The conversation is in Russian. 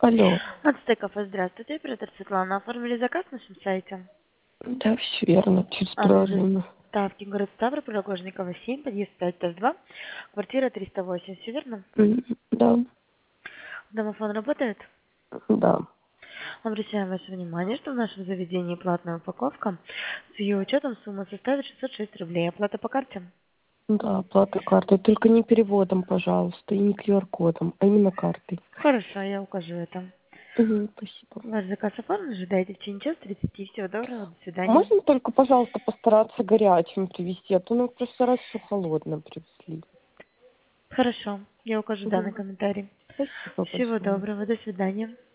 Алло. От Стекофа, здравствуйте. Оператор Светлана. Оформили заказ на нашем сайте. Да, все верно, через Адрес приложение. доставки город Ставрополь, Ложникова 7, подъезд 5, этаж 2, квартира 308. Все верно? Да, Домофон работает? да. Обращаем ваше внимание, что в нашем заведении платная упаковка. С ее учетом сумма составит 606 рублей. Оплата по карте? Да, оплата картой. Только не переводом, пожалуйста, и не QR-кодом, а именно картой. Хорошо, я укажу это. Спасибо. Ваш заказ оформлен, ожидайте в течение часа 30. Всего доброго, до свидания. Можно только, пожалуйста, постараться горячим привезти, а то нам в прошлый раз все холодно привезли. Хорошо, я укажу данный Мгм. комментарий. Спасибо Всего большое. доброго, до свидания.